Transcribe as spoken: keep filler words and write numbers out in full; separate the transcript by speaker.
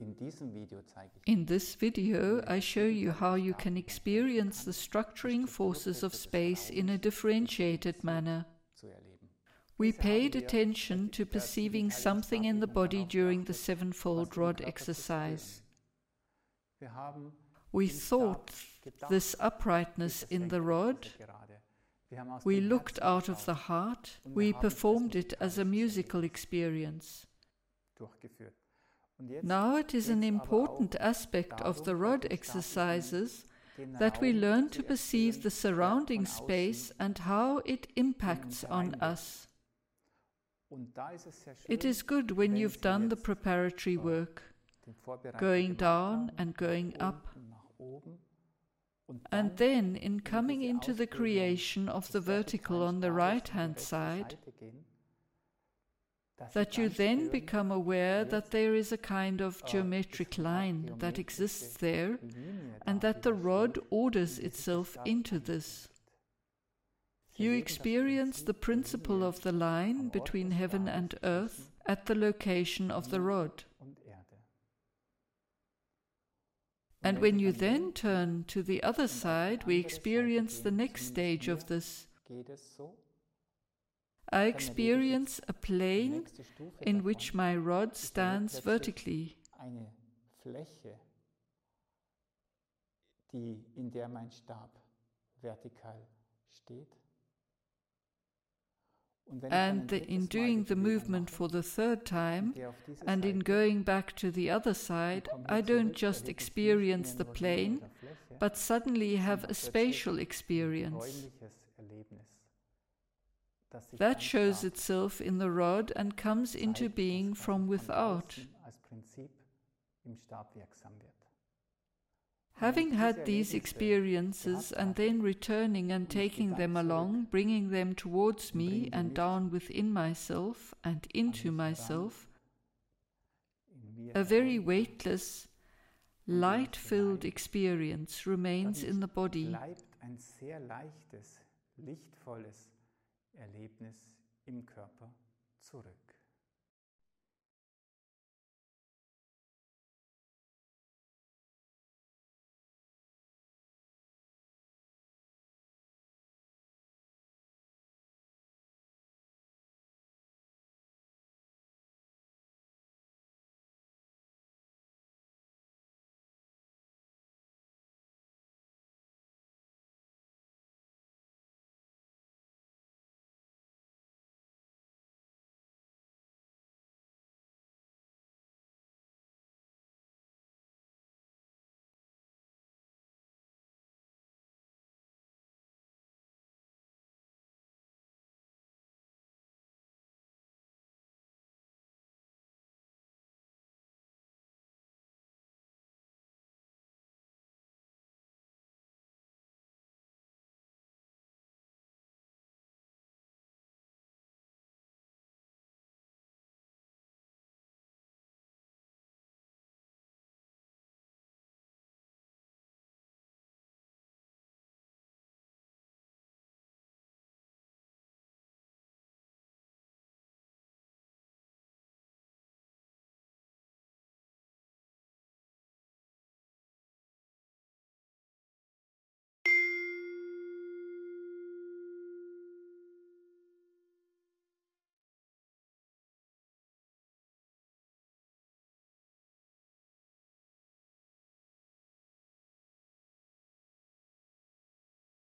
Speaker 1: In this video, I show you how you can experience the structuring forces of space in a differentiated manner. We paid attention to perceiving something in the body during the sevenfold rod exercise. We thought this uprightness in the rod. We looked out of the heart. We performed it as a musical experience. Now it is an important aspect of the rod exercises that we learn to perceive the surrounding space and how it impacts on us. It is good when you've done the preparatory work, going down and going up, and then in coming into the creation of the vertical on the right-hand side, that you then become aware that there is a kind of geometric line that exists there, and that the rod orders itself into this. You experience the principle of the line between heaven and earth at the location of the rod. And when you then turn to the other side, we experience the next stage of this. I experience a plane in which my rod stands vertically. And the, in doing the movement for the third time, and in going back to the other side, I don't just experience the plane, but suddenly have a spatial experience. That shows itself in the rod and comes into being from without. Having had these experiences and then returning and taking them along, bringing them towards me and down within myself and into myself, a very weightless, light-filled experience remains in the body.
Speaker 2: Erlebnis im Körper zurück.